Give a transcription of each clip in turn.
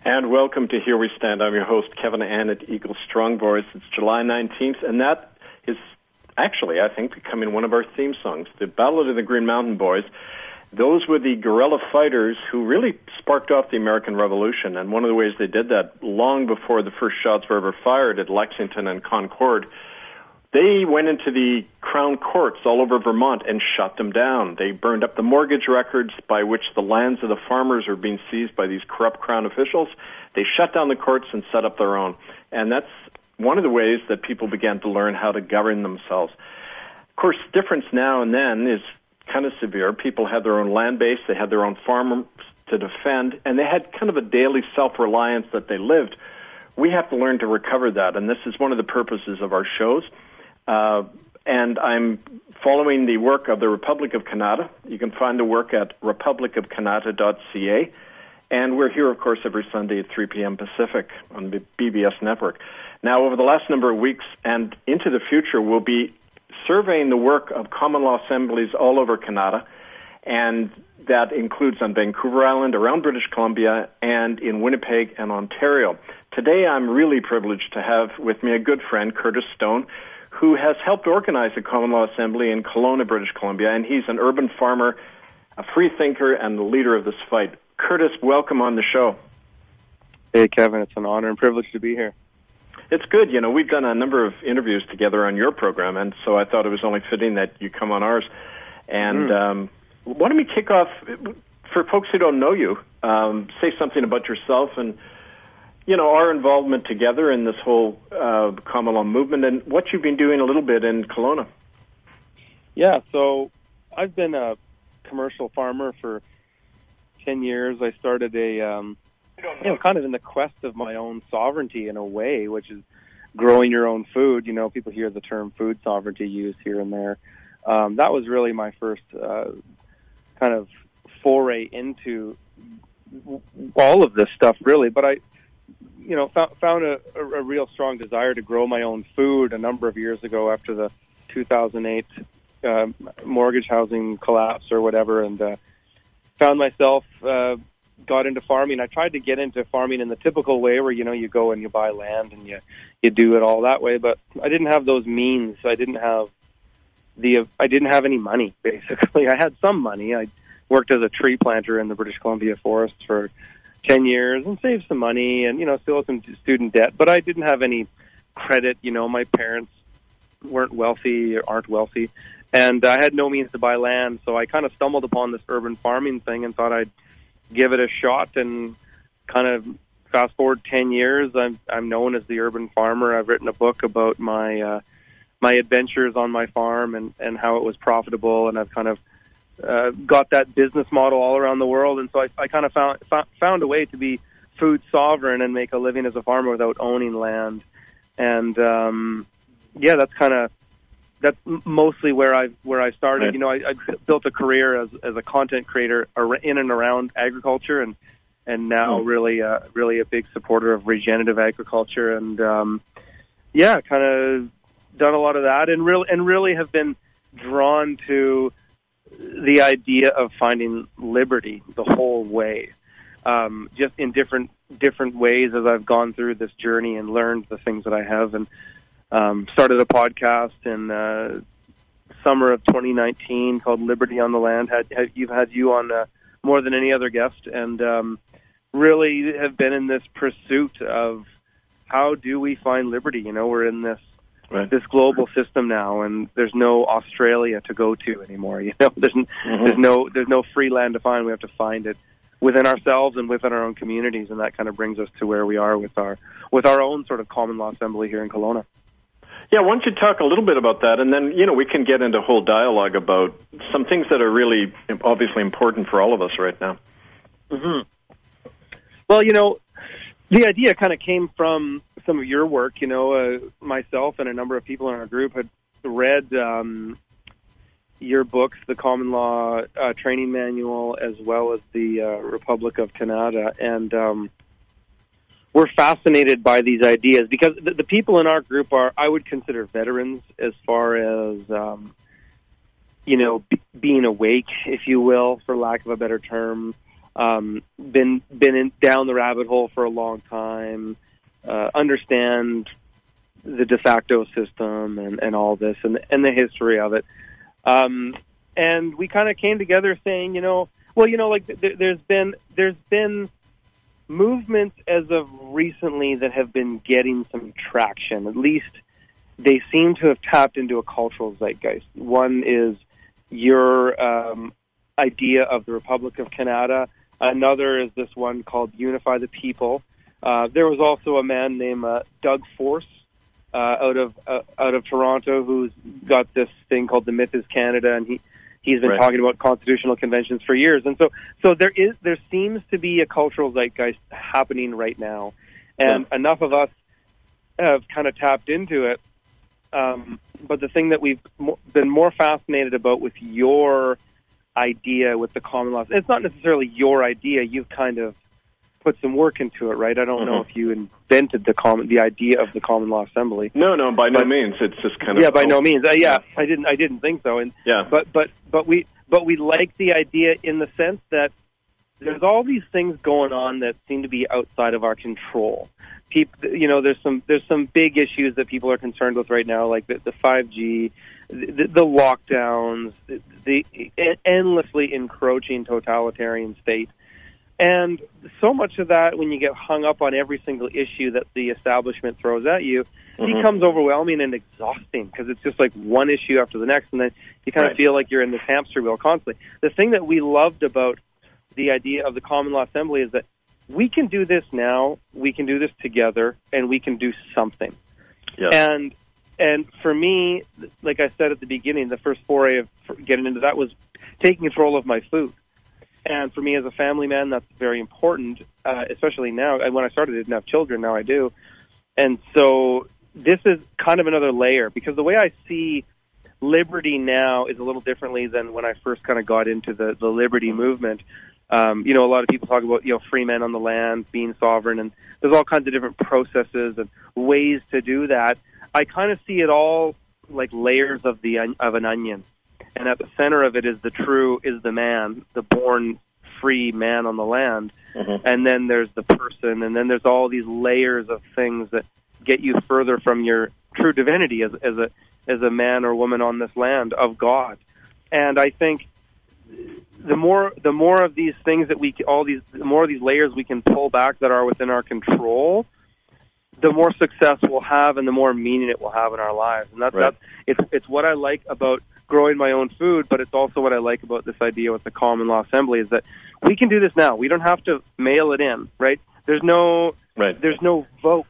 And welcome to Here We Stand. I'm your host, Kevin Ann at Eagle Strong Voice. It's July 19th, and that is actually, I think, becoming one of our theme songs, the Ballad of the Green Mountain Boys. Those were the guerrilla fighters who really sparked off the American Revolution, and one of the ways they did that, long before the first shots were ever fired at Lexington and Concord, they went into the Crown courts all over Vermont and shut them down. They burned up the mortgage records by which the lands of the farmers were being seized by these corrupt Crown officials. They shut down the courts and set up their own. And that's one of the ways that people began to learn how to govern themselves. Of course, difference now and then is kind of severe. People had their own land base, they had their own farmers to defend, and they had kind of a daily self-reliance that they lived. We have to learn to recover that, and this is one of the purposes of our shows. And I'm following the work of the Republic of Canada. You can find the work at republicofcanada.ca. And we're here, of course, every Sunday at 3 p.m. Pacific on the BBS network. Now, over the last number of weeks and into the future, we'll be surveying the work of common law assemblies all over Canada, and that includes on Vancouver Island, around British Columbia, and in Winnipeg and Ontario. Today, I'm really privileged to have with me a good friend, Curtis Stone, who has helped organize the Common Law Assembly in Kelowna, British Columbia, and he's an urban farmer, a free thinker, and the leader of this fight. Curtis, welcome on the show. Hey, Kevin, it's an honor and privilege to be here. It's good. You know, we've done a number of interviews together on your program, and so I thought it was only fitting that you come on ours. And why don't we kick off, for folks who don't know you, say something about yourself and, you know, our involvement together in this whole common law movement and what you've been doing a little bit in Kelowna. Yeah, so I've been a commercial farmer for 10 years. I started kind of in the quest of my own sovereignty in a way, which is growing your own food. You know, people hear the term food sovereignty used here and there. That was really my first kind of foray into all of this stuff, really. But I found a real strong desire to grow my own food a number of years ago after the 2008 mortgage housing collapse or whatever, and found myself got into farming. I tried to get into farming in the typical way where, you know, you go and you buy land and you do it all that way, but I didn't have those means. I didn't have any money, basically. I had some money. I worked as a tree planter in the British Columbia forest for 10 years and saved some money and, you know, still had some student debt, but I didn't have any credit. You know, my parents weren't wealthy or aren't wealthy, and I had no means to buy land, so I kind of stumbled upon this urban farming thing and thought I'd give it a shot. And kind of fast forward 10 years, I'm known as the urban farmer. I've written a book about my adventures on my farm and how it was profitable, and I've kind of got that business model all around the world. And so I kind of found a way to be food sovereign and make a living as a farmer without owning land. And that's mostly where I started. Right. You know, I built a career as a content creator in and around agriculture, and now really a big supporter of regenerative agriculture, and kind of done a lot of that, and really have been drawn to the idea of finding liberty the whole way, just in different ways as I've gone through this journey and learned the things that I have, and started a podcast in summer of 2019 called Liberty on the Land. You've had you on more than any other guest, and really have been in this pursuit of how do we find liberty. You know, we're in this global system now, and there's no Australia to go to anymore. You know, there's no free land to find. We have to find it within ourselves and within our own communities, and that kind of brings us to where we are with our own sort of common law assembly here in Kelowna. Yeah, why don't you talk a little bit about that, and then, you know, we can get into a whole dialogue about some things that are really obviously important for all of us right now. Mm-hmm. Well, you know, the idea kind of came from some of your work. You know, myself and a number of people in our group had read your books, the Common Law Training Manual, as well as the Republic of Canada, and we're fascinated by these ideas because the people in our group are, I would consider, veterans as far as, being awake, if you will, for lack of a better term. down the rabbit hole for a long time, understand the de facto system and all this and the history of it. And we kind of came together saying, there's been movements as of recently that have been getting some traction. At least they seem to have tapped into a cultural zeitgeist. One is your idea of the Republic of Canada. Another is this one called Unify the People. There was also a man named Doug Force out of Toronto who's got this thing called The Myth is Canada, and he's been talking about constitutional conventions for years. And so there seems to be a cultural zeitgeist happening right now, and enough of us have kind of tapped into it. But the thing that we've been more fascinated about with your idea with the common law, it's not necessarily your idea. You've kind of put some work into it, right? I don't know if you invented the idea of the Common Law Assembly. No, by no means. It's just kind of by no means. I didn't think so. And but we like the idea in the sense that there's all these things going on that seem to be outside of our control. There's some big issues that people are concerned with right now, like the 5G, the lockdowns, the endlessly encroaching totalitarian state. And so much of that, when you get hung up on every single issue that the establishment throws at you, becomes overwhelming and exhausting because it's just like one issue after the next, and then you kind of feel like you're in this hamster wheel constantly. The thing that we loved about the idea of the Common Law Assembly is that we can do this now, we can do this together, and we can do something. Yeah. And for me, like I said at the beginning, the first foray of getting into that was taking control of my food. And for me as a family man, that's very important, especially now. When I started, I didn't have children. Now I do. And so this is kind of another layer, because the way I see liberty now is a little differently than when I first kind of got into the liberty movement. A lot of people talk about, free men on the land, being sovereign, and there's all kinds of different processes and ways to do that. I kind of see it all like layers of an onion. And at the center of it is the man, the born free man on the land. And then there's the person, and then there's all these layers of things that get you further from your true divinity as a man or woman on this land of God. And I think the more of these things that the more of these layers we can pull back that are within our control, the more success we'll have and the more meaning it will have in our lives. And it's what I like about growing my own food, but it's also what I like about this idea with the Common Law Assembly is that we can do this now. We don't have to mail it in, right? There's no votes.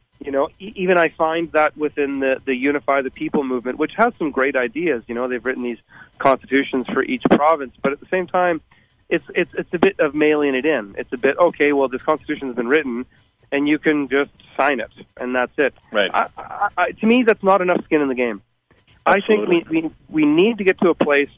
Even I find that within the Unify the People movement, which has some great ideas. They've written these constitutions for each province, but at the same time, it's a bit of mailing it in. It's a bit, okay, well, this constitution has been written, and you can just sign it, and that's it. Right. To me, that's not enough skin in the game. Absolutely. I think we need to get to a place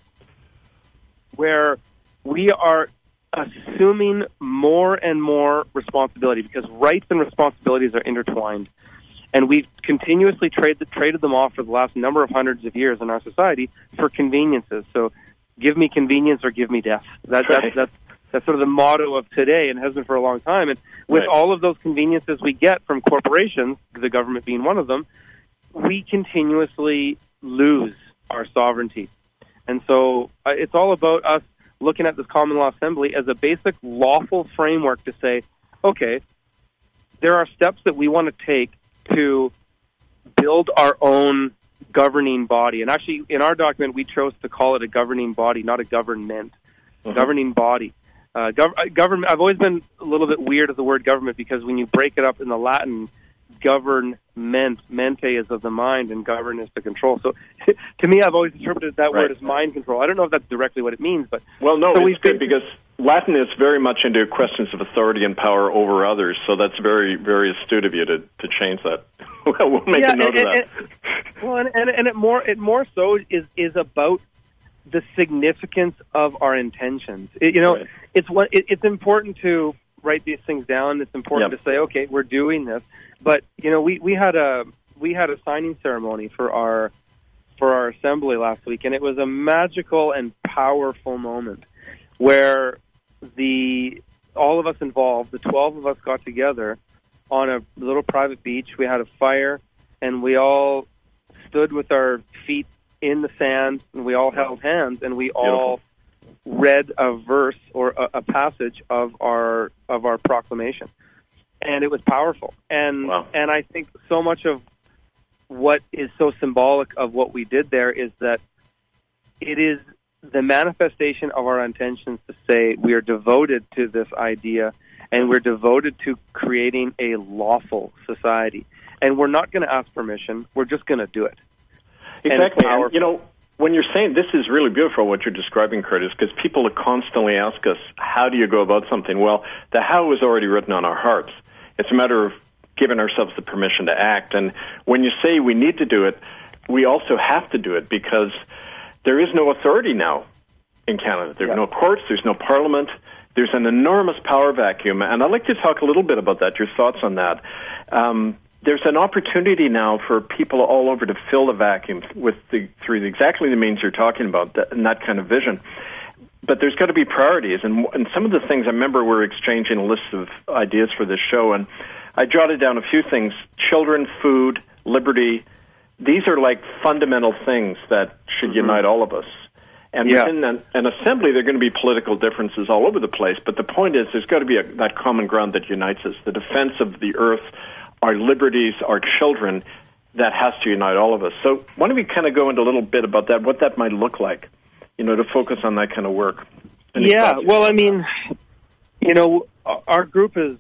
where we are assuming more and more responsibility, because rights and responsibilities are intertwined. And we've continuously traded them off for the last number of hundreds of years in our society for conveniences. So give me convenience or give me death. That's sort of the motto of today, and has been for a long time. And with all of those conveniences we get from corporations, the government being one of them, we continuously lose our sovereignty. And so it's all about us looking at this Common Law Assembly as a basic lawful framework to say, okay, there are steps that we want to take to build our own governing body. And actually, in our document, we chose to call it a governing body, not a government. Governing body. Government. I've always been a little bit weird with the word government, because when you break it up in the Latin, mente is of the mind, and govern is to control. So to me, I've always interpreted that word as mind control. I don't know if that's directly what it means, but... Well, no, so it's good, because Latin is very much into questions of authority and power over others, so that's very, very astute of you to change that. We'll make a note of that. And it more so is about the significance of our intentions. It's important to write these things down. It's important to say, okay, we're doing this. But we had a signing ceremony for our assembly last week, and it was a magical and powerful moment where all of us involved, the 12 of us got together on a little private beach. We had a fire, and we all stood with our feet in the sand, and we all held hands, and we all read a verse or a passage of our proclamation, and it was powerful. And and I think so much of what is so symbolic of what we did there is that it is the manifestation of our intentions to say we are devoted to this idea, and we're devoted to creating a lawful society. And we're not going to ask permission. We're just going to do it. Exactly. And, you know, when you're saying this is really beautiful, what you're describing, Curtis, because people constantly ask us, how do you go about something? Well, the how is already written on our hearts. It's a matter of giving ourselves the permission to act. And when you say we need to do it, we also have to do it, because there is no authority now in Canada. There's no courts, there's no parliament, there's an enormous power vacuum. And I'd like to talk a little bit about that, your thoughts on that. There's an opportunity now for people all over to fill the vacuum through exactly the means you're talking about, and that kind of vision. But there's got to be priorities. And some of the things, I remember we're exchanging a list of ideas for this show, and I jotted down a few things. Children, food, liberty. These are like fundamental things that should unite all of us. And within an assembly, there are going to be political differences all over the place. But the point is, there's got to be that common ground that unites us. The defense of the earth, our liberties, our children, that has to unite all of us. So why don't we kind of go into a little bit about that, what that might look like, you know, to focus on that kind of work. Well, I mean, you know, our group is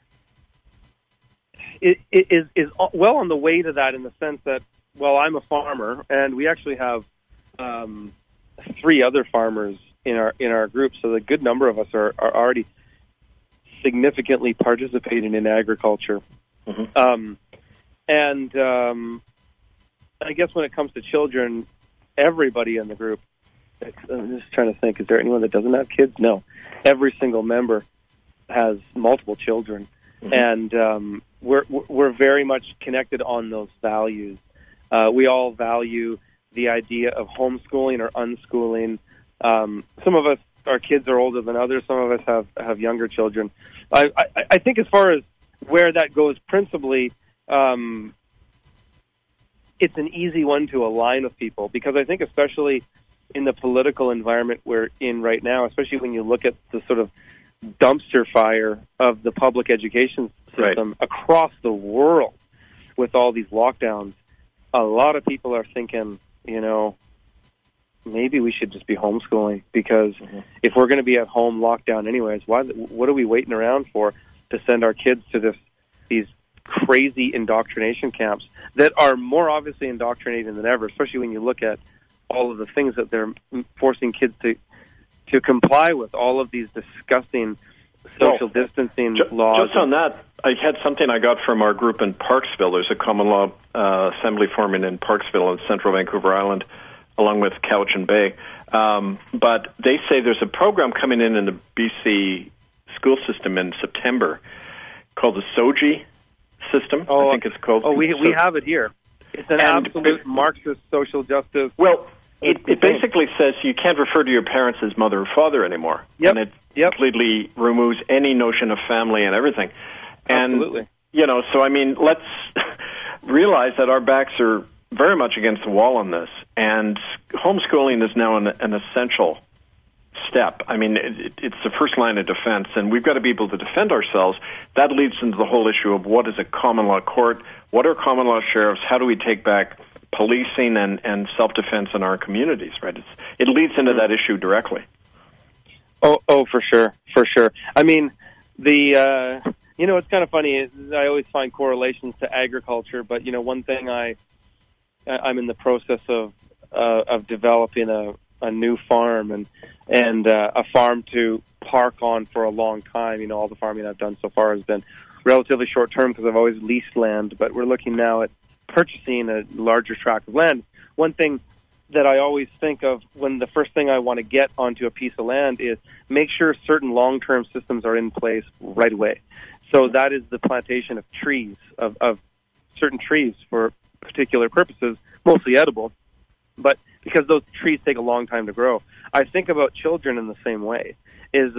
well on the way to that, in the sense that, well, I'm a farmer, and we actually have 3 other farmers in our group, so a good number of us are already significantly participating in agriculture. Mm-hmm. I guess when it comes to children, everybody in the group, I'm just trying to think, is there anyone that doesn't have kids? No. Every single member has multiple children. Mm-hmm. And we're very much connected on those values. We all value the idea of homeschooling or unschooling. Some of us, our kids are older than others. Some of us have younger children. I think as far as where that goes principally, it's an easy one to align with people, because I think especially in the political environment we're in right now, especially when you look at the sort of dumpster fire of the public education system across the world with all these lockdowns, a lot of people are thinking, you know, maybe we should just be homeschooling, because if we're going to be at home locked down anyways, what are we waiting around for to send our kids to these crazy indoctrination camps that are more obviously indoctrinating than ever, especially when you look at all of the things that they're forcing kids to comply with, all of these disgusting social distancing laws. Just on that, I had something I got from our group in Parksville. There's a common law assembly forming in Parksville in central Vancouver Island, along with Cowichan Bay. But they say there's a program coming in the BC school system in September called the SOGI system. I think it's called. We have it here. It's an absolute Marxist social justice. Well, it basically says you can't refer to your parents as mother or father anymore. Yep. And it completely removes any notion of family and everything. Absolutely. And, you know, so, I mean, let's realize that our backs are very much against the wall on this. And homeschooling is now an essential step. I mean, it's the first line of defense, and we've got to be able to defend ourselves. That leads into the whole issue of what is a common law court, what are common law sheriffs, how do we take back policing and self-defense in our communities, right? It leads into that issue directly. Oh, for sure. I mean, you know, it's kind of funny. I always find correlations to agriculture, but, you know, one thing I'm in the process of developing a new farm and a farm to park on for a long time. You know, all the farming I've done so far has been relatively short term because I've always leased land, but we're looking now at purchasing a larger tract of land. One thing that I always think of when the first thing I want to get onto a piece of land is make sure certain long-term systems are in place right away. So that is the plantation of trees, of certain trees for particular purposes, mostly edible, but because those trees take a long time to grow. I think about children in the same way, is that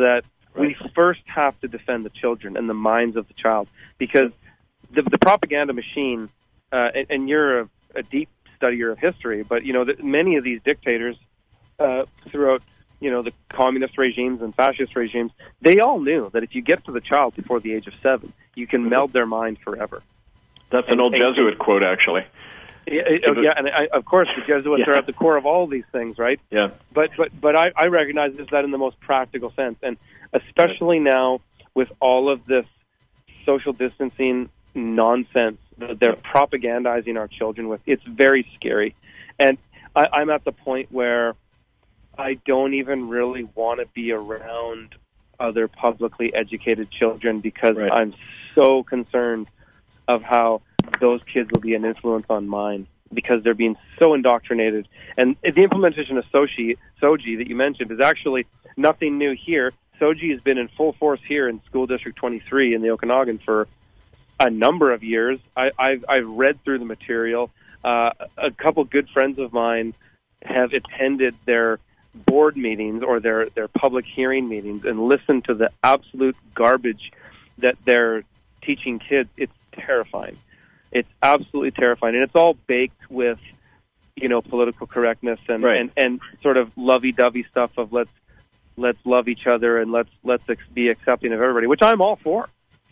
We first have to defend the children and the minds of the child, because the propaganda machine, and you're a deep studier of history, but many of these dictators throughout the communist regimes and fascist regimes, they all knew that if you get to the child before the age of 7, you can meld their mind forever. That's an old Jesuit quote, actually. Yeah, and of course the Jesuits are at the core of all of these things, right? Yeah. But I recognize that in the most practical sense, and especially now with all of this social distancing nonsense that they're propagandizing our children with, it's very scary. And I'm at the point where I don't even really want to be around other publicly educated children, because I'm so concerned of how those kids will be an influence on mine, because they're being so indoctrinated. And the implementation of SOGI that you mentioned is actually nothing new here. SOGI has been in full force here in School District 23 in the Okanagan for a number of years. I've read through the material. A couple good friends of mine have attended their board meetings or their public hearing meetings and listened to the absolute garbage that they're teaching kids. It's terrifying. It's absolutely terrifying, and it's all baked with, political correctness and sort of lovey-dovey stuff of let's love each other and let's be accepting of everybody, which I'm all for.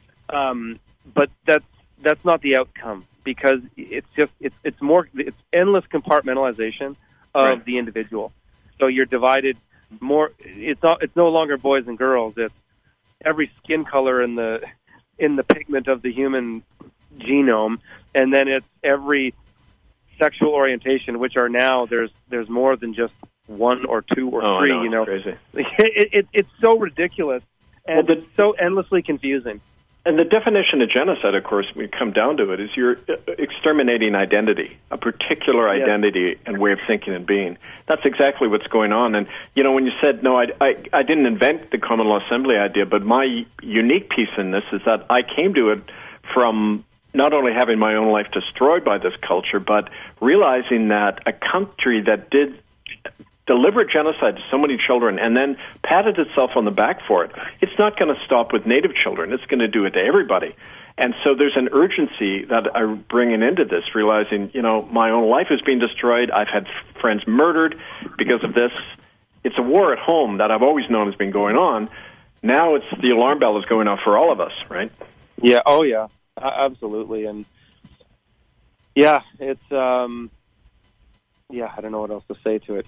But that's not the outcome, because it's endless compartmentalization of the individual. So you're divided more. It's no longer boys and girls. It's every skin color in the pigment of the human genome, and then it's every sexual orientation, which are now there's more than just one or two or three. It's crazy. It's so ridiculous and it's so endlessly confusing. And the definition of genocide, of course, when you come down to it, is you're exterminating identity, a particular identity and way of thinking and being. That's exactly what's going on. And, when you said, no, I didn't invent the Common Law Assembly idea, but my unique piece in this is that I came to it from not only having my own life destroyed by this culture, but realizing that a country that did deliberate genocide to so many children and then patted itself on the back for it, it's not going to stop with Native children. It's going to do it to everybody. And so there's an urgency that I'm bringing into this, realizing, my own life is being destroyed. I've had friends murdered because of this. It's a war at home that I've always known has been going on. Now it's the alarm bell is going off for all of us, right? Yeah. Oh, yeah. Absolutely. And yeah, it's, I don't know what else to say to it.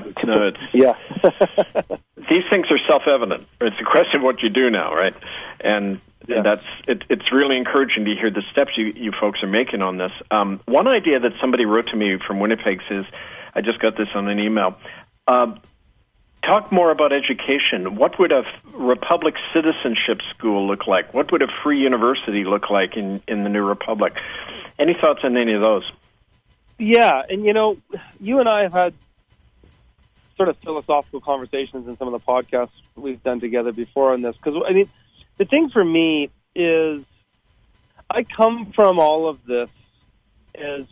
These things are self-evident. It's a question of what you do now, right? And it's really encouraging to hear the steps you folks are making on this. One idea that somebody wrote to me from Winnipeg says, I just got this on an email, talk more about education. What would a Republic citizenship school look like? What would a free university look like in the New Republic? Any thoughts on any of those? Yeah, and you and I have had sort of philosophical conversations in some of the podcasts we've done together before on this. Because, the thing for me is I come from all of this as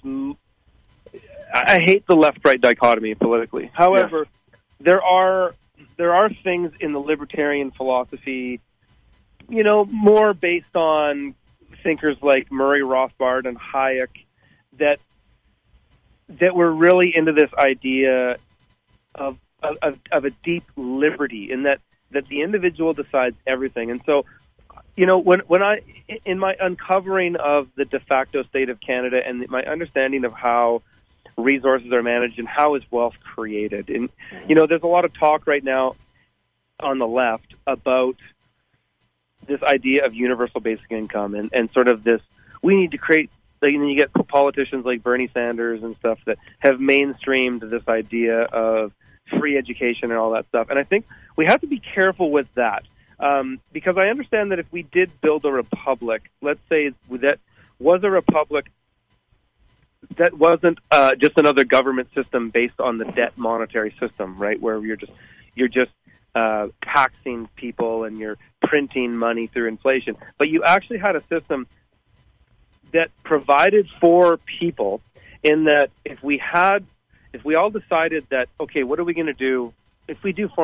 I hate the left-right dichotomy politically. However, there are things in the libertarian philosophy, more based on thinkers like Murray Rothbard and Hayek that were really into this idea of a deep liberty, in that the individual decides everything. And so, when I, in my uncovering of the de facto state of Canada and my understanding of how resources are managed and how is wealth created, and there's a lot of talk right now on the left about this idea of universal basic income and sort of this, we need to create. You get politicians like Bernie Sanders and stuff that have mainstreamed this idea of free education and all that stuff. And I think we have to be careful with that, because I understand that if we did build a republic, let's say that was a republic that wasn't just another government system based on the debt monetary system, right, where you're just taxing people and you're printing money through inflation, but you actually had a system that provided for people, in that if we all decided that, okay, what are we going to do if we do form this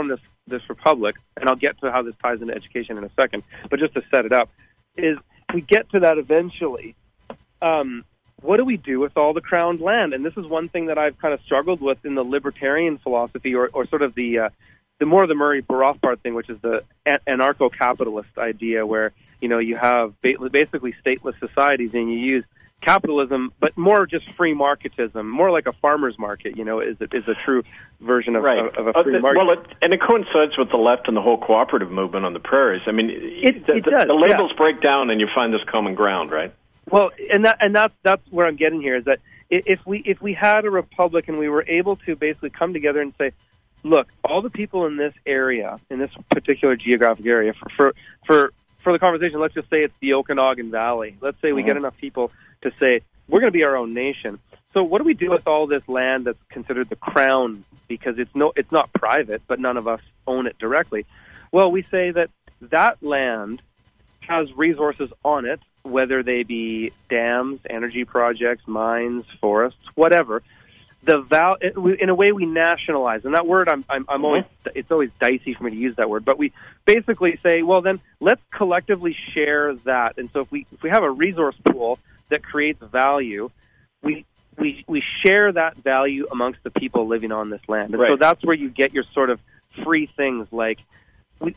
this republic, and I'll get to how this ties into education in a second, but just to set it up, is we get to that eventually. What do we do with all the crowned land? And this is one thing that I've kind of struggled with in the libertarian philosophy, or sort of the more of the Murray Rothbard thing, which is the anarcho-capitalist idea, where you have basically stateless societies, and you use capitalism, but more just free marketism, more like a farmer's market. Is a true version of a free market. Well, it coincides with the left and the whole cooperative movement on the prairies. I mean, it does. The labels break down, and you find this common ground, right? Well, and that's where I'm getting here, is that if we had a republic and we were able to basically come together and say, look, all the people in this area, in this particular geographic area, for the conversation, let's just say it's the Okanagan Valley. Let's say we get enough people to say, we're going to be our own nation. So what do we do with all this land that's considered the crown, because it's not private, but none of us own it directly? Well, we say that land has resources on it, whether they be dams, energy projects, mines, forests, whatever. In a way, we nationalize, and that word I'm always, it's always dicey for me to use that word, but we basically say, well, then let's collectively share that. And so if we have a resource pool that creates value, we share that value amongst the people living on this land. And so that's where you get your sort of free things, like we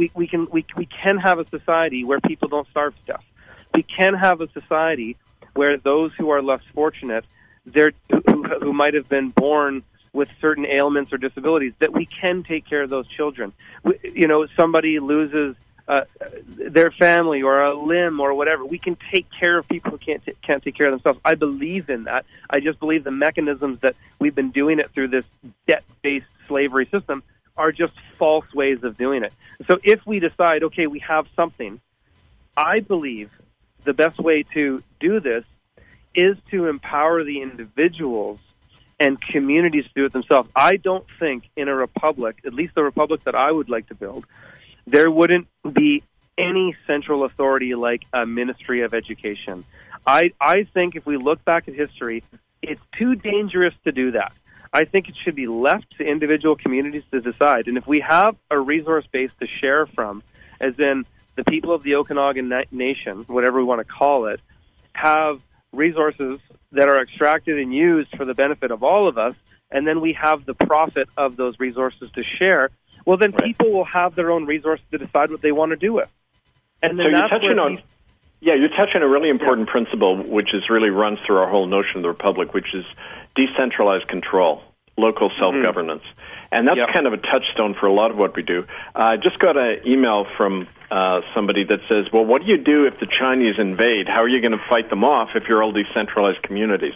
can have a society where people don't starve to death. We can have a society where those who are less fortunate, who might have been born with certain ailments or disabilities, that we can take care of those children. Somebody loses their family or a limb or whatever. We can take care of people who can't take care of themselves. I believe in that. I just believe the mechanisms that we've been doing it through this debt-based slavery system are just false ways of doing it. So if we decide, okay, we have something, I believe the best way to do this is to empower the individuals and communities to do it themselves. I don't think in a republic, at least the republic that I would like to build, there wouldn't be any central authority like a Ministry of Education. I think if we look back at history, it's too dangerous to do that. I think it should be left to individual communities to decide. And if we have a resource base to share from, as in the people of the Okanagan Nation, whatever we want to call it, have resources that are extracted and used for the benefit of all of us, and then we have the profit of those resources to share, well, then people will have their own resources to decide what they want to do with. And then so you're touching on a really important principle, which really runs through our whole notion of the republic, which is decentralized control, local self-governance. And that's kind of a touchstone for a lot of what we do. I just got an email from somebody that says, well, what do you do if the Chinese invade? How are you going to fight them off if you're all decentralized communities?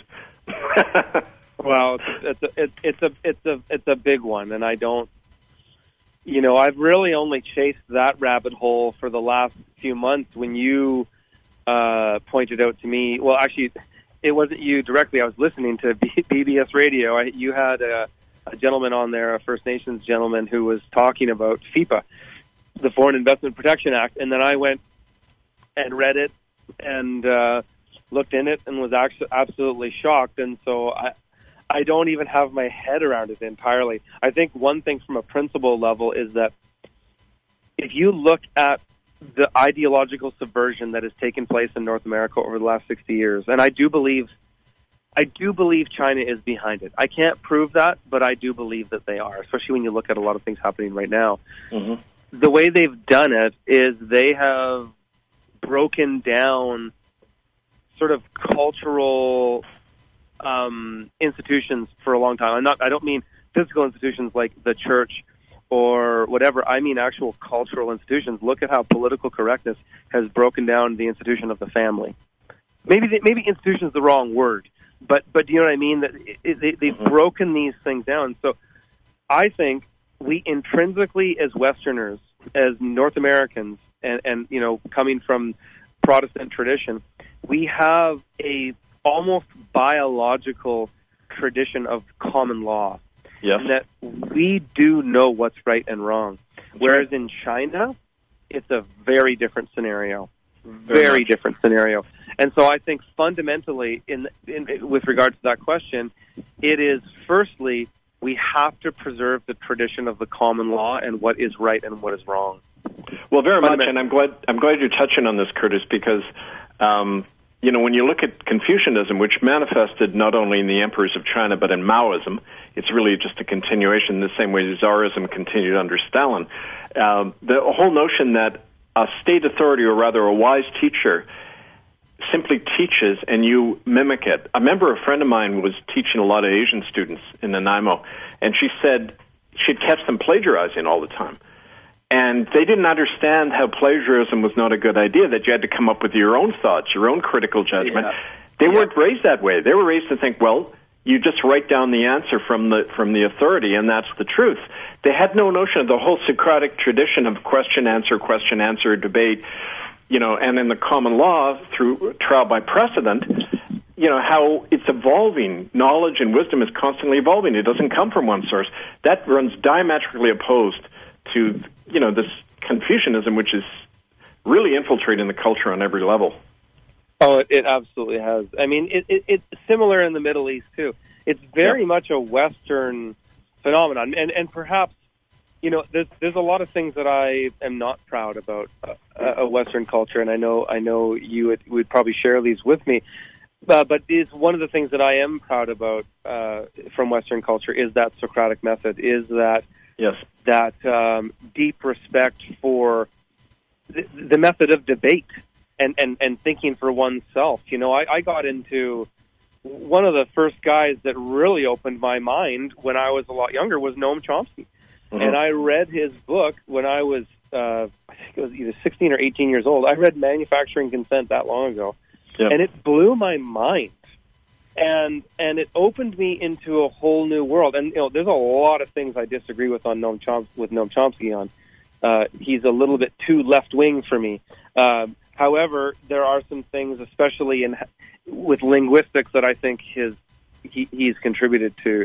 Well, it's a big one, and I don't, I've really only chased that rabbit hole for the last few months when you pointed out to me. Well, actually, it wasn't you directly. I was listening to BBS Radio. You had a gentleman on there, a First Nations gentleman, who was talking about FIPA, the Foreign Investment Protection Act, and then I went and read it and looked in it and was actually absolutely shocked. And so I don't even have my head around it entirely. I think one thing from a principle level is that if you look at the ideological subversion that has taken place in North America over the last 60 years, and I do believe China is behind it. I can't prove that, but I do believe that they are, especially when you look at a lot of things happening right now. The way they've done it is they have broken down sort of cultural institutions for a long time. I don't mean physical institutions like the church or whatever. I mean actual cultural institutions. Look at how political correctness has broken down the institution of the family. Maybe institution is the wrong word, but do you know what I mean? That they've broken these things down. So I think we intrinsically, as Westerners, as North Americans, and coming from Protestant tradition, we have a almost biological tradition of common law. Yes. And that we do know what's right and wrong. Whereas in China, it's a very different scenario. Very different scenario. And so I think fundamentally, in with regard to that question, it is firstly we have to preserve the tradition of the common law and what is right and what is wrong. Well, very much, and I'm glad you're touching on this, Curtis, because when you look at Confucianism, which manifested not only in the emperors of China but in Maoism, it's really just a continuation in the same way Tsarism continued under Stalin. The whole notion that a state authority, or rather a wise teacher, simply teaches and you mimic it. I remember a friend of mine was teaching a lot of Asian students in Nanaimo, and she said she'd catch them plagiarizing all the time. And they didn't understand how plagiarism was not a good idea, that you had to come up with your own thoughts, your own critical judgment. Yeah. They weren't raised that way. They were raised to think, well, you just write down the answer from the authority, and that's the truth. They had no notion of the whole Socratic tradition of question, answer, debate, and in the common law, through trial by precedent, how it's evolving. Knowledge and wisdom is constantly evolving. It doesn't come from one source. That runs diametrically opposed to this Confucianism, which is really infiltrating the culture on every level. Oh, it absolutely has. I mean, it's similar in the Middle East too. It's very much a Western phenomenon, and perhaps there's a lot of things that I am not proud about a Western culture, and I know you would probably share these with me. But is one of the things that I am proud about from Western culture is that Socratic method, is that that deep respect for the method of debate and thinking for oneself. I got into one of the first guys that really opened my mind when I was a lot younger was Noam Chomsky. Mm-hmm. And I read his book when I was, I think it was either 16 or 18 years old. I read Manufacturing Consent that long ago. Yep. And it blew my mind. And it opened me into a whole new world. And there's a lot of things I disagree with Noam Chomsky on. He's a little bit too left wing for me. However, there are some things, especially with linguistics, that I think he's contributed to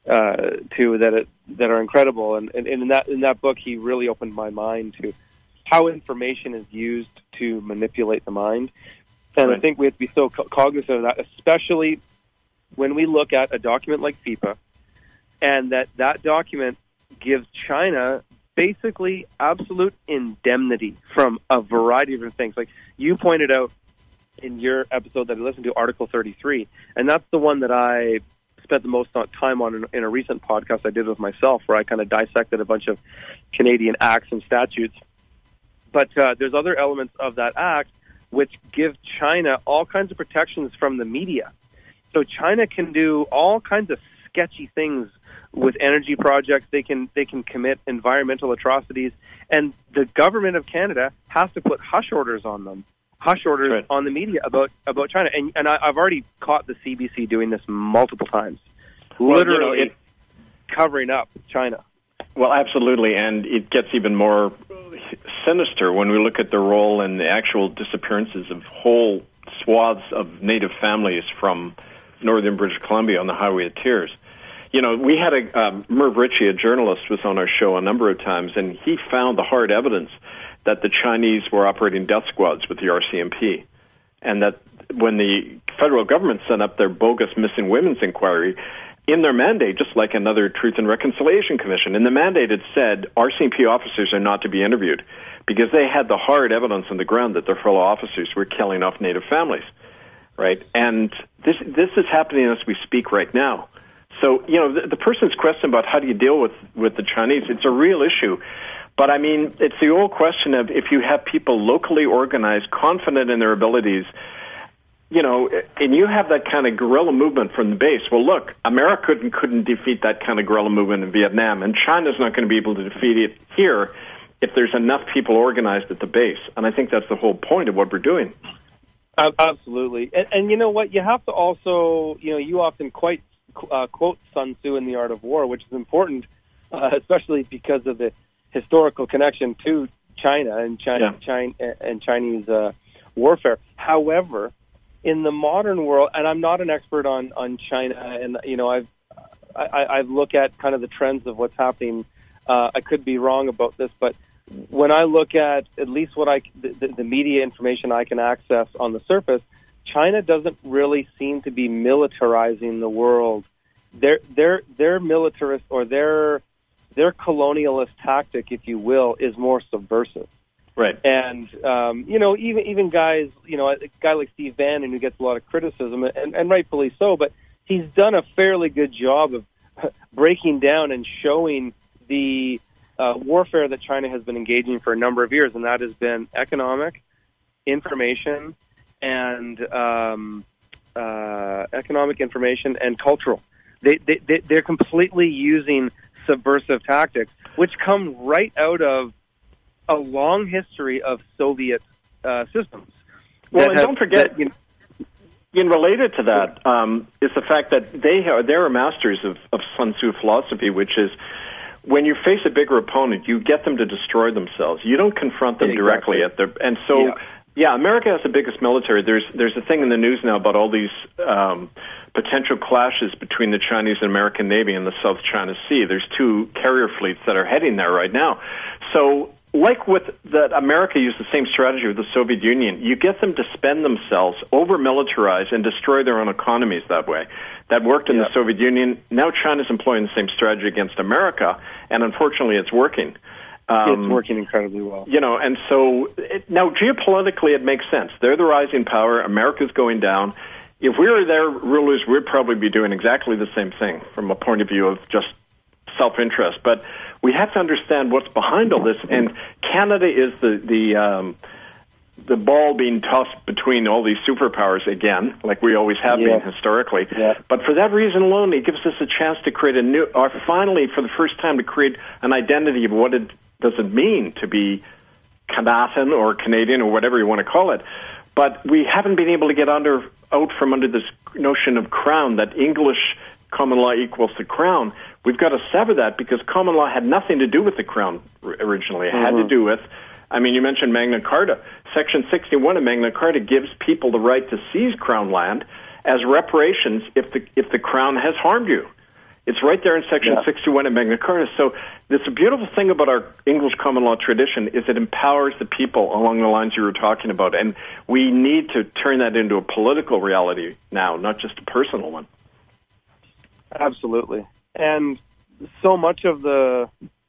that are incredible. And in that book, he really opened my mind to how information is used to manipulate the mind. And I think we have to be so cognizant of that, especially when we look at a document like FIPA, and that document gives China basically absolute indemnity from a variety of different things. Like you pointed out in your episode that I listened to, Article 33, and that's the one that I spent the most time on in a recent podcast I did with myself, where I kind of dissected a bunch of Canadian acts and statutes. But there's other elements of that act which give China all kinds of protections from the media. So China can do all kinds of sketchy things with energy projects. They can commit environmental atrocities, and the government of Canada has to put hush orders on them, on the media about China. And I've already caught the CBC doing this multiple times, literally covering up China. Well, absolutely, and it gets even more sinister when we look at the role and the actual disappearances of whole swaths of native families from northern British Columbia on the Highway of Tears. We had Merv Ritchie, a journalist, was on our show a number of times, and he found the hard evidence that the Chinese were operating death squads with the RCMP, and that when the federal government set up their bogus missing women's inquiry, in their mandate, just like another Truth and Reconciliation Commission, in the mandate it said RCMP officers are not to be interviewed because they had the hard evidence on the ground that their fellow officers were killing off native families, right? And this is happening as we speak right now. So, the person's question about how do you deal with the Chinese, it's a real issue. But, I mean, it's the old question of if you have people locally organized, confident in their abilities, and you have that kind of guerrilla movement from the base. Well, look, America couldn't defeat that kind of guerrilla movement in Vietnam, and China's not going to be able to defeat it here if there's enough people organized at the base. And I think that's the whole point of what we're doing. Absolutely. And you know what? You have to also, you often quote Sun Tzu in The Art of War, which is important, especially because of the historical connection to China and Chinese warfare. However, in the modern world, and I'm not an expert on China, and I've looked at kind of the trends of what's happening. I could be wrong about this, but when I look at least what the media information I can access on the surface, China doesn't really seem to be militarizing the world their militarist or their colonialist tactic, if you will, is more subversive. Right. And even guys, a guy like Steve Bannon, who gets a lot of criticism, and rightfully so, but he's done a fairly good job of breaking down and showing the warfare that China has been engaging for a number of years, and that has been economic, information, and cultural. They're completely using subversive tactics, which come right out of a long history of Soviet systems. Well, and don't forget, related to that is the fact that they're masters of Sun Tzu philosophy, which is when you face a bigger opponent, you get them to destroy themselves. You don't confront them directly at their. And so, America has the biggest military. There's a thing in the news now about all these potential clashes between the Chinese and American Navy in the South China Sea. There's 2 carrier fleets that are heading there right now. So, like with that, America used the same strategy with the Soviet Union. You get them to spend themselves, over-militarize, and destroy their own economies that way. That worked in the Soviet Union. Now China's employing the same strategy against America, and unfortunately it's working. It's working incredibly well. And so now geopolitically it makes sense. They're the rising power. America's going down. If we were their rulers, we'd probably be doing exactly the same thing from a point of view of just self-interest. But we have to understand what's behind all this, and Canada is the ball being tossed between all these superpowers again, like we always have been historically. Yeah. But for that reason alone, it gives us a chance to create finally, for the first time, to create an identity of what it does it mean to be Canadian or Canadian or whatever you want to call it. But we haven't been able to get out from under this notion of crown, that English common law equals the crown. We've got to sever that, because common law had nothing to do with the crown originally. It had to do with, you mentioned Magna Carta. Section 61 of Magna Carta gives people the right to seize crown land as reparations if the crown has harmed you. It's right there in Section 61 of Magna Carta. So this beautiful thing about our English common law tradition is it empowers the people along the lines you were talking about. And we need to turn that into a political reality now, not just a personal one. Absolutely. And so much of the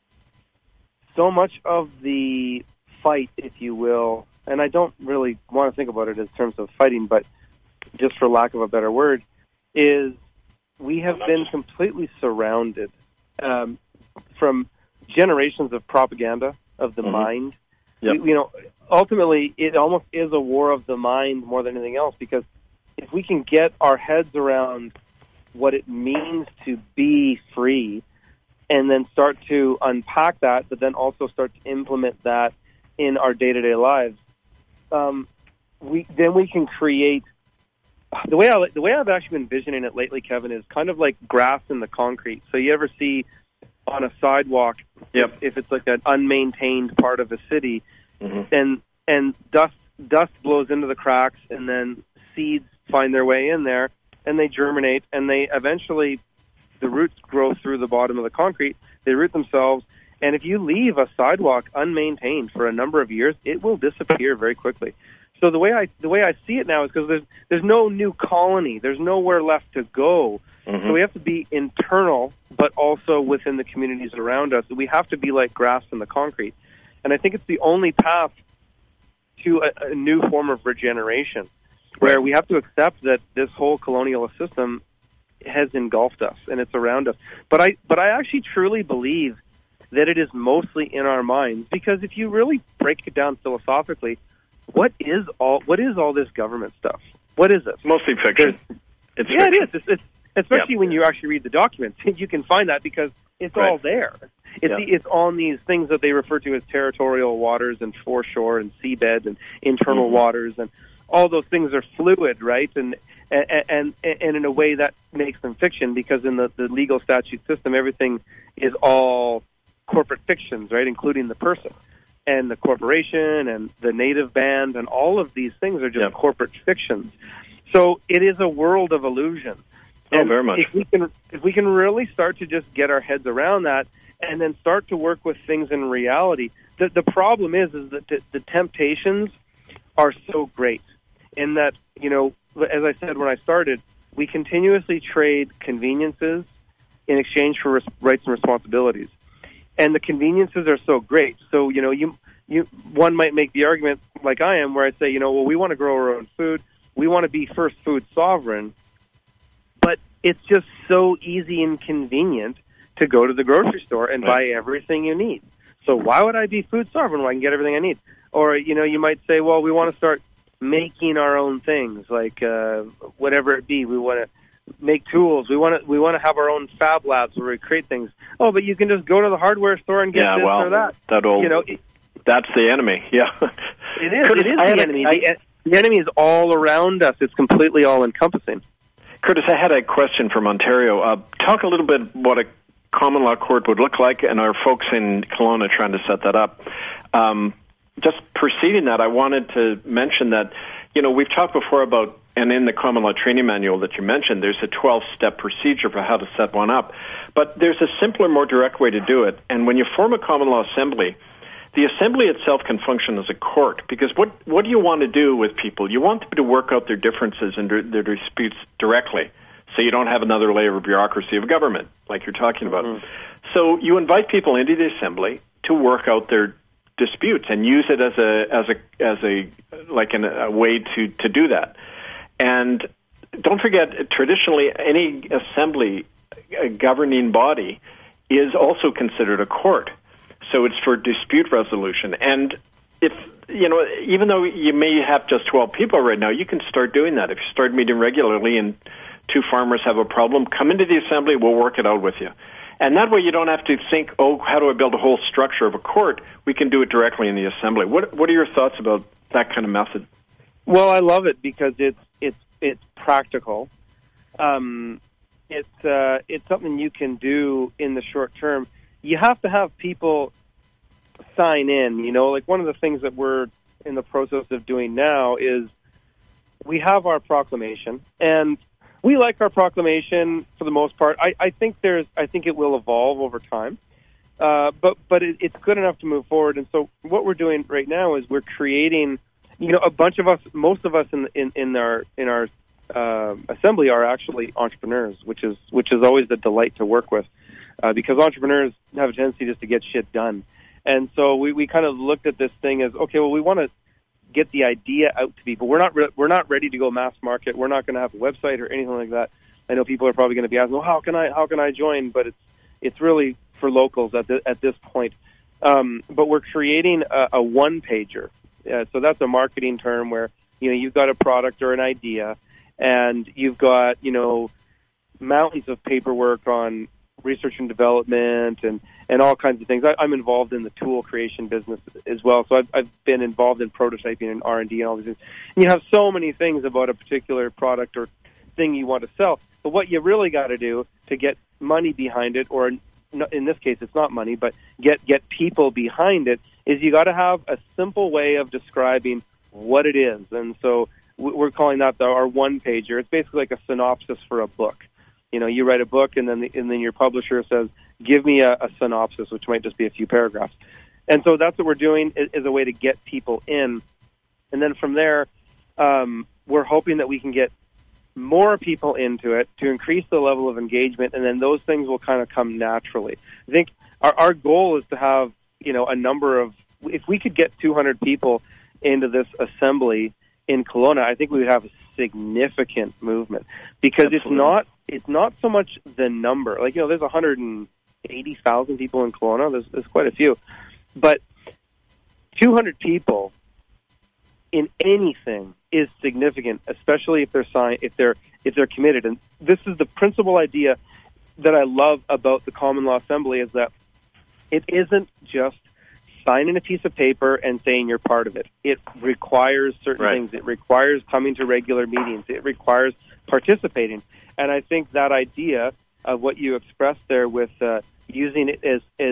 fight, if you will, and I don't really want to think about it in terms of fighting, but just for lack of a better word, is we have been completely surrounded from generations of propaganda of the mind. Yep. Ultimately, it almost is a war of the mind more than anything else, because if we can get our heads around what it means to be free, and then start to unpack that, but then also start to implement that in our day-to-day lives, we can create. The way I've actually been envisioning it lately, Kevin, is kind of like grass in the concrete. So you ever see on a sidewalk, if it's like an unmaintained part of a city, and dust blows into the cracks, and then seeds find their way in there, and they germinate, and they eventually, the roots grow through the bottom of the concrete, they root themselves, and if you leave a sidewalk unmaintained for a number of years, it will disappear very quickly. So the way I see it now is because there's no new colony, there's nowhere left to go. So we have to be internal, but also within the communities around us. We have to be like grass in the concrete, and I think it's the only path to a new form of regeneration, where we have to accept that this whole colonialist system has engulfed us and it's around us. But I actually truly believe that it is mostly in our minds, because if you really break it down philosophically, what is all this government stuff? What is it? It's mostly fiction. It is. It's especially when you actually read the documents, you can find that because it's all there. It's on these things that they refer to as territorial waters and foreshore and seabed and internal waters, and all those things are fluid, right? And in a way that makes them fiction, because in the legal statute system, everything is all corporate fictions, right? Including the person and the corporation and the native band, and all of these things are just corporate fictions. So it is a world of illusion. And very much. If we can really start to just get our heads around that, and then start to work with things in reality, the problem is that the temptations are so great, in that, as I said when I started, we continuously trade conveniences in exchange for rights and responsibilities. And the conveniences are so great. So, one might make the argument, like I am, where I say, well, we want to grow our own food. We want to be first food sovereign. But it's just so easy and convenient to go to the grocery store and buy everything you need. So why would I be food sovereign when I can get everything I need? Or, you might say, well, we want to start making our own things, like whatever it be. We want to make tools. We want to have our own fab labs where we create things. Oh, but you can just go to the hardware store and get this or that. That's the enemy. Yeah, it is. It is the enemy. The enemy is all around us. It's completely all-encompassing. Curtis, I had a question from Ontario. Talk a little bit what a common law court would look like, and our folks in Kelowna are trying to set that up. Just preceding that, I wanted to mention that, we've talked before about, and in the common law training manual that you mentioned, there's a 12-step procedure for how to set one up. But there's a simpler, more direct way to do it. And when you form a common law assembly, the assembly itself can function as a court, because what do you want to do with people? You want them to work out their differences and their disputes directly, so you don't have another layer of bureaucracy of government, like you're talking about. Mm-hmm. So you invite people into the assembly to work out their disputes and use it as a way to do that. And don't forget, traditionally, any assembly governing body is also considered a court. So it's for dispute resolution. And if, even though you may have just 12 people right now, you can start doing that. If you start meeting regularly and two farmers have a problem, come into the assembly, we'll work it out with you. And that way you don't have to think, how do I build a whole structure of a court? We can do it directly in the assembly. What are your thoughts about that kind of method? Well, I love it because it's practical. It's something you can do in the short term. You have to have people sign in. Like one of the things that we're in the process of doing now is we have our proclamation, and we like our proclamation for the most part. I think it will evolve over time, but it's good enough to move forward. And so what we're doing right now is we're creating. A bunch of us, most of us in our assembly are actually entrepreneurs, which is always a delight to work with, because entrepreneurs have a tendency just to get shit done. And so we kind of looked at this thing as, okay, well, we want to get the idea out to people. We're not ready to go mass market. We're not going to have a website or anything like that. I know people are probably going to be asking, well, how can I join? But it's really for locals at this point. But we're creating a one-pager. So that's a marketing term where you've got a product or an idea, and you've got mountains of paperwork on research and development and all kinds of things. I'm involved in the tool creation business as well, so I've been involved in prototyping and R&D and all these things. And you have so many things about a particular product or thing you want to sell, but what you really got to do to get money behind it, or in this case it's not money, but get people behind it, is you got to have a simple way of describing what it is. And so we're calling that our one-pager. It's basically like a synopsis for a book. You write a book, and then your publisher says, give me a synopsis, which might just be a few paragraphs. And so that's what we're doing, is a way to get people in. And then from there, we're hoping that we can get more people into it to increase the level of engagement, and then those things will kind of come naturally. I think our goal is to have, a number of, if we could get 200 people into this assembly in Kelowna, I think we would have a significant movement, because Absolutely. It's not so much the number. Like, there's 180,000 people in Kelowna. There's quite a few. But 200 people in anything is significant, especially if they're committed. And this is the principal idea that I love about the Common Law Assembly, is that it isn't just signing a piece of paper and saying you're part of it. It requires certain things. It requires coming to regular meetings. It requires participating. And I think that idea of what you expressed there with using it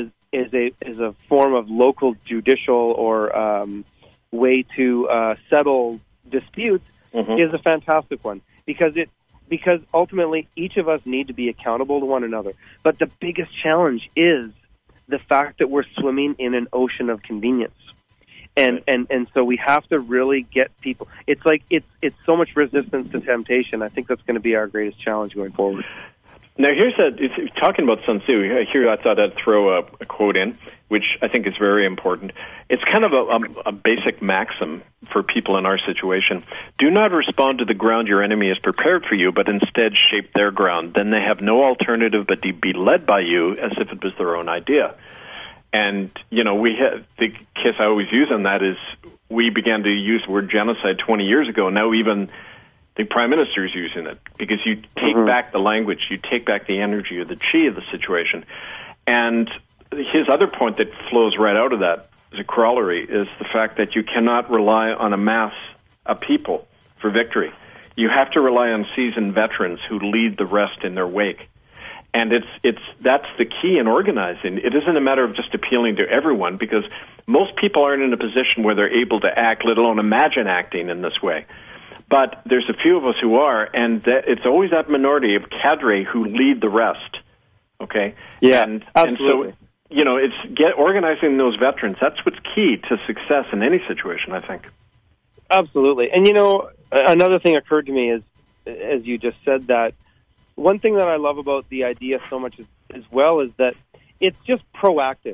as a form of local judicial or way to settle disputes is a fantastic one, because ultimately each of us need to be accountable to one another. But the biggest challenge is the fact that we're swimming in an ocean of convenience. And so we have to really get people. It's like it's so much resistance to temptation. I think that's going to be our greatest challenge going forward. Now, talking about Sun Tzu, here I thought I'd throw a quote in, which I think is very important. It's kind of a basic maxim for people in our situation. Do not respond to the ground your enemy has prepared for you, but instead shape their ground. Then they have no alternative but to be led by you as if it was their own idea. And, we have, the kiss I always use on that is we began to use the word genocide 20 years ago. Now even the Prime Minister is using it because you take back the language, you take back the energy or the chi of the situation. And his other point that flows right out of that as a corollary is the fact that you cannot rely on a mass of people for victory. You have to rely on seasoned veterans who lead the rest in their wake. And that's the key in organizing. It isn't a matter of just appealing to everyone because most people aren't in a position where they're able to act, let alone imagine acting in this way. But there's a few of us who are, and it's always that minority of cadre who lead the rest. Okay? Yeah, And absolutely. so, it's organizing those veterans. That's what's key to success in any situation, I think. Absolutely. And, another thing occurred to me is, as you just said that, one thing that I love about the idea so much as well is that it's just proactive.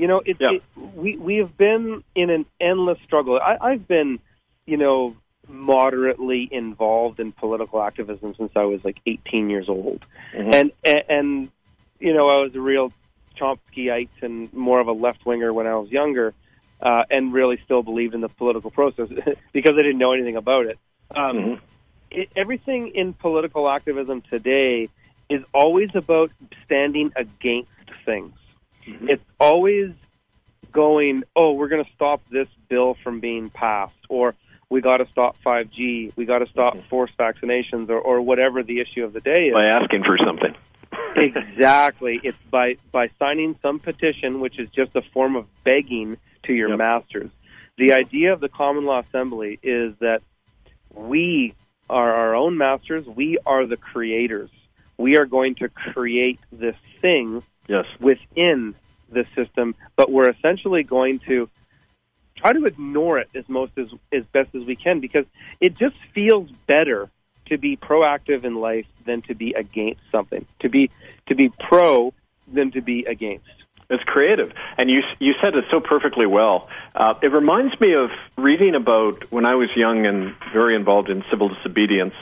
We have been in an endless struggle. I've been, moderately involved in political activism since I was like 18 years old. And I was a real Chomskyite and more of a left-winger when I was younger, and really still believed in the political process because I didn't know anything about it. Everything in political activism today is always about standing against things. It's always going, we're going to stop this bill from being passed, or we got to stop 5G, we got to stop forced vaccinations, or whatever the issue of the day is. By asking for something. Exactly. It's by signing some petition, which is just a form of begging to your masters. The idea of the Common Law Assembly is that we are our own masters. We are the creators. We are going to create this thing within the system, but we're essentially going to try to ignore it as best as we can because it just feels better to be proactive in life than to be against something. To be pro than to be against. It's creative. And you said it so perfectly well. It reminds me of reading about when I was young and very involved in civil disobedience.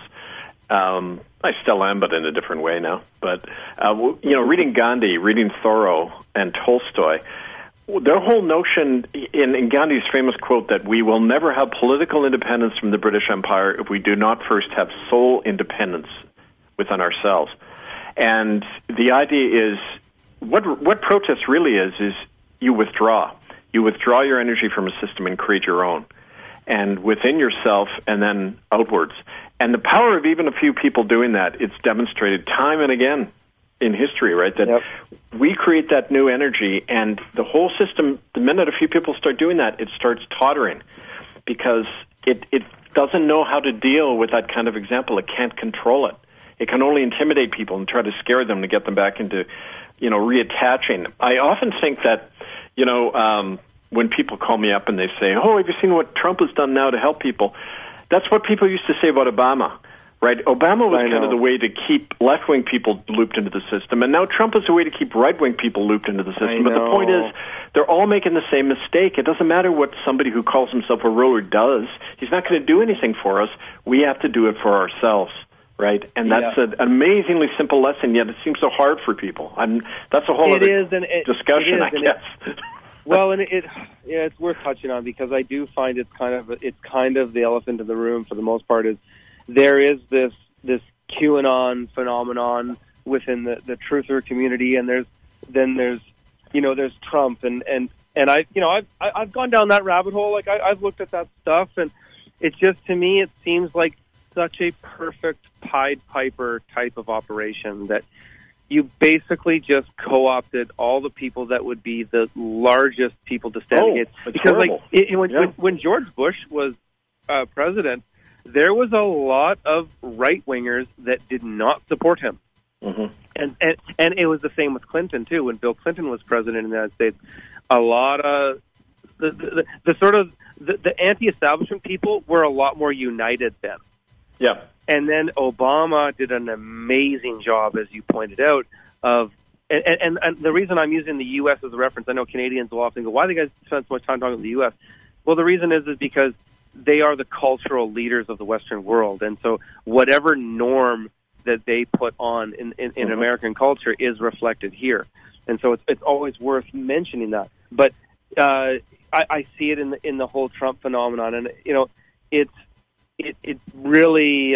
I still am, but in a different way now. But, reading Gandhi, reading Thoreau and Tolstoy, their whole notion in Gandhi's famous quote that we will never have political independence from the British Empire if we do not first have soul independence within ourselves. And the idea is, what protest really is you withdraw. You withdraw your energy from a system and create your own. And within yourself and then outwards. And the power of even a few people doing that, it's demonstrated time and again in history, right? That we create that new energy and the whole system, the minute a few people start doing that, it starts tottering because it doesn't know how to deal with that kind of example. It can't control it. It can only intimidate people and try to scare them to get them back into, reattaching. I often think that, when people call me up and they say, have you seen what Trump has done now to help people? That's what people used to say about Obama, right? Obama was kind of the way to keep left-wing people looped into the system, and now Trump is a way to keep right-wing people looped into the system. But the point is, they're all making the same mistake. It doesn't matter what somebody who calls himself a ruler does. He's not going to do anything for us. We have to do it for ourselves. Right, and that's an amazingly simple lesson. Yet it seems so hard for people. That's a whole other discussion, I guess. Well, and it's worth touching on because I do find it's kind of the elephant in the room for the most part. Is there is this QAnon phenomenon within the truther community, and there's Trump, and I've gone down that rabbit hole. Like I've looked at that stuff, and it's just, to me, it seems like such a perfect Pied Piper type of operation that you basically just co-opted all the people that would be the largest people to stand against. Because when George Bush was president, there was a lot of right-wingers that did not support him. And it was the same with Clinton, too. When Bill Clinton was president in the United States, a lot of the sort of the anti-establishment people were a lot more united then. Yeah. And then Obama did an amazing job, as you pointed out, of and the reason I'm using the U.S. as a reference, I know Canadians will often go, why do you guys spend so much time talking about the U.S.? Well, the reason is because they are the cultural leaders of the Western world. And so whatever norm that they put on in American culture is reflected here. And so it's always worth mentioning that. But I see it in the whole Trump phenomenon. And, it really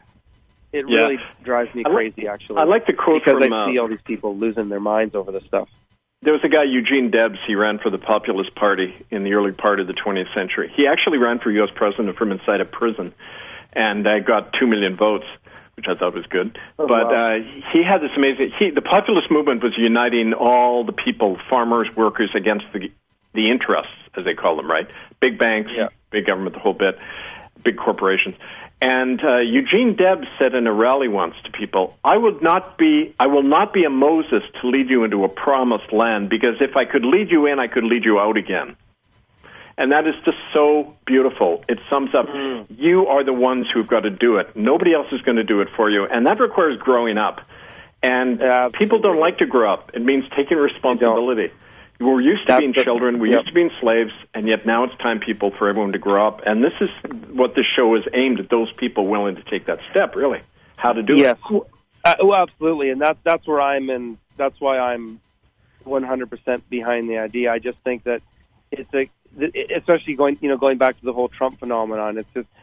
drives me crazy, actually. I like the quote because I see all these people losing their minds over this stuff. There was a guy, Eugene Debs. He ran for the Populist Party in the early part of the 20th century. He actually ran for U.S. president from inside a prison and got 2 million votes, which I thought was good. He had this amazing... the populist movement was uniting all the people, farmers, workers, against the interests, as they call them, right? Big banks, big government, the whole bit, big corporations. And Eugene Debs said in a rally once to people, I will not be a Moses to lead you into a promised land, because if I could lead you in, I could lead you out again. And that is just so beautiful. It sums up, you are the ones who've got to do it. Nobody else is going to do it for you. And that requires growing up. And people don't like to grow up. It means taking responsibility. We're used to being children, we're used to being slaves, and yet now it's time for everyone to grow up. And this is what this show is aimed at, those people willing to take that step, really. How to do it. Yes, well, absolutely. And that's where I'm in. That's why I'm 100% behind the idea. I just think that it's especially going back to the whole Trump phenomenon. It's just,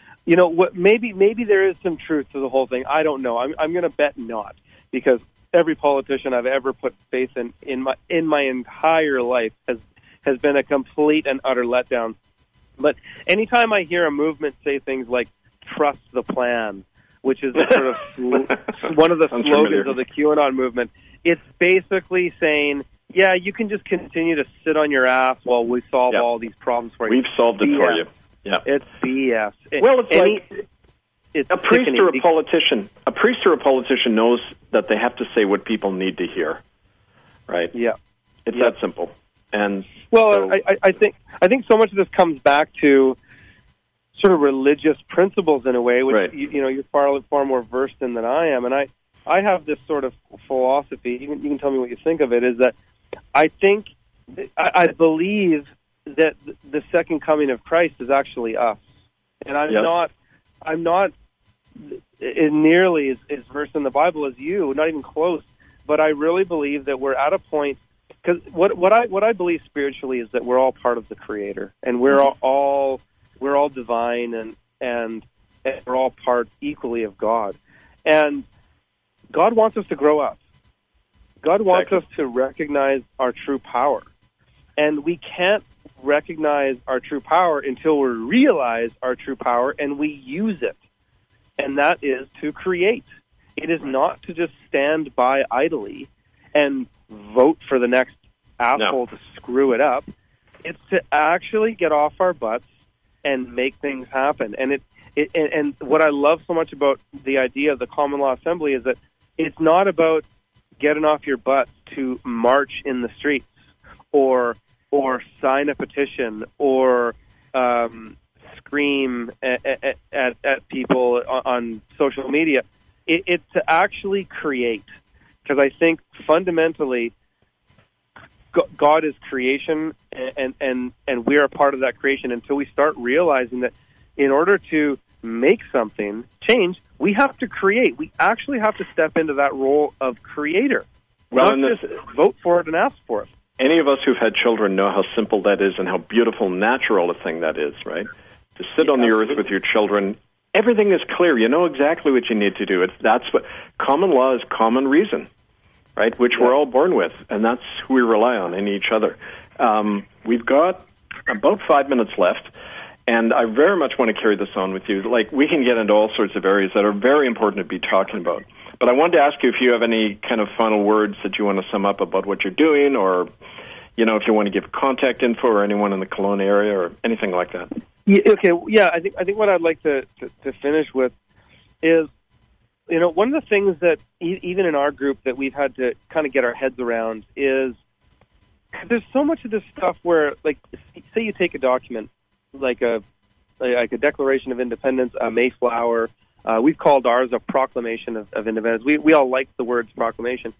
maybe there is some truth to the whole thing. I don't know. I'm going to bet not, because every politician I've ever put faith in my entire life has been a complete and utter letdown. But anytime I hear a movement say things like "trust the plan," which is sort of one of the slogans of the QAnon movement, it's basically saying, "Yeah, you can just continue to sit on your ass while we solve all these problems for you." We've solved it for you. Yeah, it's BS. Well, it's a priest or a politician. A priest or a politician knows that they have to say what people need to hear, right? Yeah, it's that simple. And I think so much of this comes back to sort of religious principles in a way, which you're far more versed in than I am. And I have this sort of philosophy. You can tell me what you think of it. Is that I believe that the second coming of Christ is actually us, and I'm not nearly as versed in the Bible as you, not even close. But I really believe that we're at a point, because what I believe spiritually is that we're all part of the Creator, and we're all divine, and we're all part equally of God. And God wants us to grow up. God wants us to recognize our true power, and we can't recognize our true power until we realize our true power and we use it. And that is to create. It is not to just stand by idly and vote for the next asshole to screw it up. It's to actually get off our butts and make things happen. And and what I love so much about the idea of the Common Law Assembly is that it's not about getting off your butt to march in the streets or sign a petition or scream at people on social media. It's to actually create, because I think fundamentally God is creation, and we are a part of that creation. Until we start realizing that in order to make something change, we have to create. We actually have to step into that role of creator. Not just vote for it and ask for it. Any of us who've had children know how simple that is and how beautiful, natural a thing that is, right? To sit on the earth with your children, everything is clear. You know exactly what you need to do. That's what common law is, common reason, right? Which we're all born with, and that's who we rely on in each other. We've got about 5 minutes left, and I very much want to carry this on with you. Like, we can get into all sorts of areas that are very important to be talking about. But I wanted to ask you if you have any kind of final words that you want to sum up about what you're doing, or, if you want to give contact info or anyone in the Kelowna area or anything like that. Yeah, okay. Yeah, I think what I'd like to finish with is, one of the things that even in our group that we've had to kind of get our heads around is there's so much of this stuff where, like, say you take a document like a Declaration of Independence, a Mayflower. We've called ours a Proclamation of Independence. We all like the words proclamation.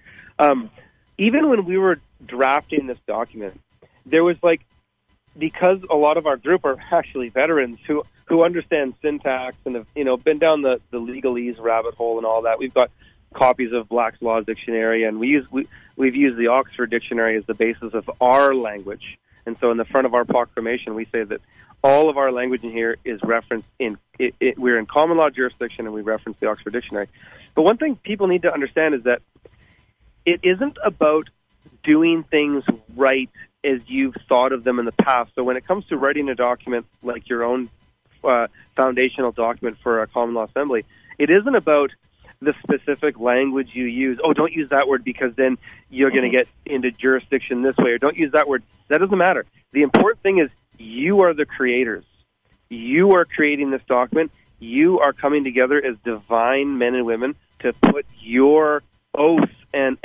Even when we were drafting this document, there was because a lot of our group are actually veterans who understand syntax and have been down the legalese rabbit hole and all that. We've got copies of Black's Law Dictionary, and we've used the Oxford Dictionary as the basis of our language. And so in the front of our proclamation, we say that all of our language in here is referenced we're in common law jurisdiction, and we reference the Oxford Dictionary. But one thing people need to understand is that it isn't about doing things right as you've thought of them in the past. So when it comes to writing a document like your own foundational document for a common law assembly, it isn't about the specific language you use. Oh, don't use that word because then you're going to get into jurisdiction this way, or don't use that word. That doesn't matter. The important thing is you are the creators. You are creating this document. You are coming together as divine men and women to put your oaths and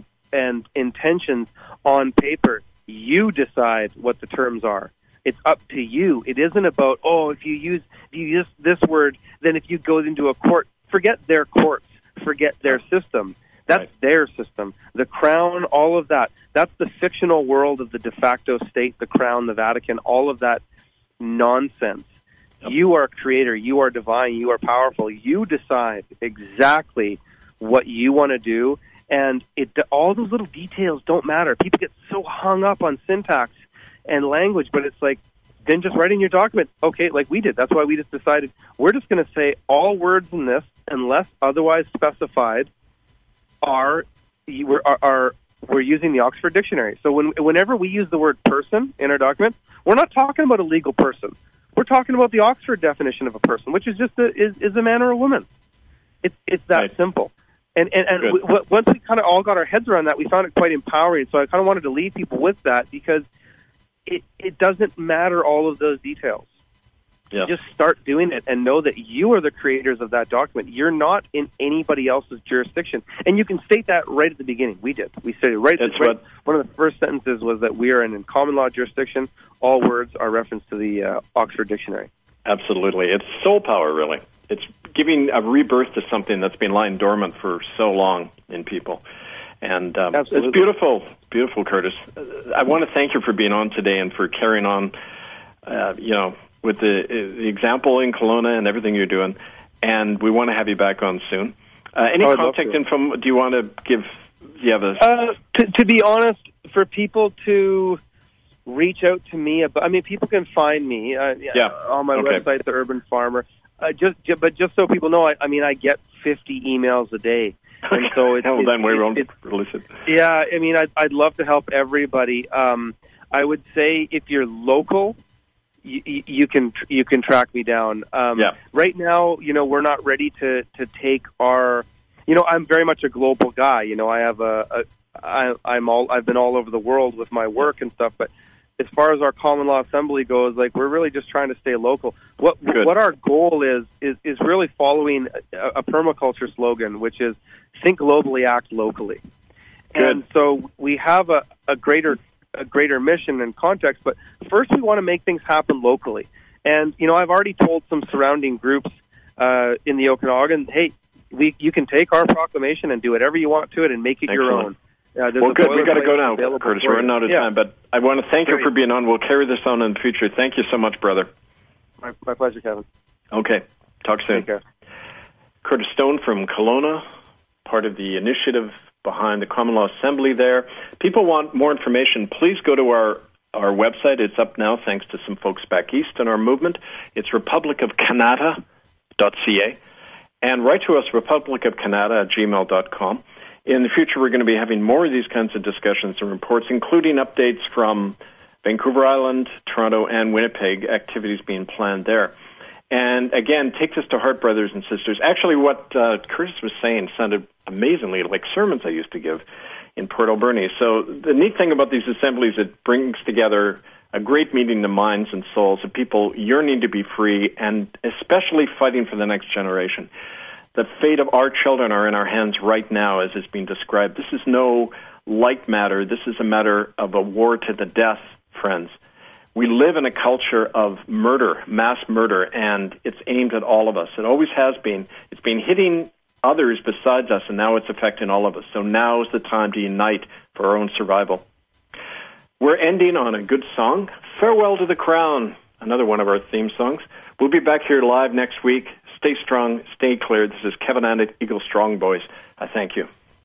intentions on paper. You decide what the terms are. It's up to you. It isn't about, if you use this word, then if you go into a court, forget their courts, forget their system. That's their system. The Crown, all of that. That's the fictional world of the de facto state, the Crown, the Vatican, all of that nonsense. Yep. You are creator. You are divine. You are powerful. You decide exactly what you want to do, and all those little details don't matter. People get so hung up on syntax and language, but it's like, then just write in your document, okay, like we did. That's why we just decided we're just going to say all words in this, unless otherwise specified, we're using the Oxford Dictionary. So whenever we use the word person in our document, we're not talking about a legal person. We're talking about the Oxford definition of a person, which is just is a man or a woman. It's that simple. And once we kind of all got our heads around that, we found it quite empowering. So I kind of wanted to leave people with that, because it doesn't matter all of those details. Yeah. Just start doing it and know that you are the creators of that document. You're not in anybody else's jurisdiction. And you can state that right at the beginning. We did. We said it right. One of the first sentences was that we are in common law jurisdiction. All words are referenced to the Oxford Dictionary. Absolutely. It's soul power, really. It's giving a rebirth to something that's been lying dormant for so long in people. And it's beautiful, beautiful, Curtis. I want to thank you for being on today and for carrying on, with the example in Kelowna and everything you're doing. And we want to have you back on soon. Any contact info do you want to give? Do you have to be honest, for people to reach out to me, people can find me on my website, The Urban Farmer. But just so people know, I get 50 emails a day. And so then we won't release it. Yeah, I'd love to help everybody. I would say if you're local, you can track me down. Right now, we're not ready to take our. I'm very much a global guy. I have I've been all over the world with my work and stuff. But as far as our common law assembly goes, we're really just trying to stay local. What our goal is really following a permaculture slogan, which is think globally, act locally. Good. And so we have a greater mission and context, but first we want to make things happen locally. And I've already told some surrounding groups in the Okanagan, hey, you can take our proclamation and do whatever you want to it and make it your own. Well, good. We got to go now, Curtis. We're running out of time, but I want to thank you for being on. We'll carry this on in the future. Thank you so much, brother. My pleasure, Kevin. Okay. Talk soon. Take care. Curtis Stone from Kelowna, part of the initiative behind the Common Law Assembly there. People want more information, please go to our website. It's up now thanks to some folks back east in our movement. It's republicofcanada.ca. And write to us, republicofcanada@gmail.com. In the future, we're going to be having more of these kinds of discussions and reports, including updates from Vancouver Island, Toronto, and Winnipeg, activities being planned there. And again, take this to heart, brothers and sisters. Actually, what Curtis was saying sounded amazingly like sermons I used to give in Port Alberni. So the neat thing about these assemblies, it brings together a great meeting of minds and souls of people yearning to be free and especially fighting for the next generation. The fate of our children are in our hands right now, as is being described. This is no light matter. This is a matter of a war to the death, friends. We live in a culture of murder, mass murder, and it's aimed at all of us. It always has been. It's been hitting others besides us, and now it's affecting all of us. So now is the time to unite for our own survival. We're ending on a good song, Farewell to the Crown, another one of our theme songs. We'll be back here live next week. Stay strong, stay clear. This is Kevin Annett, Eagle Strong Boys. I thank you.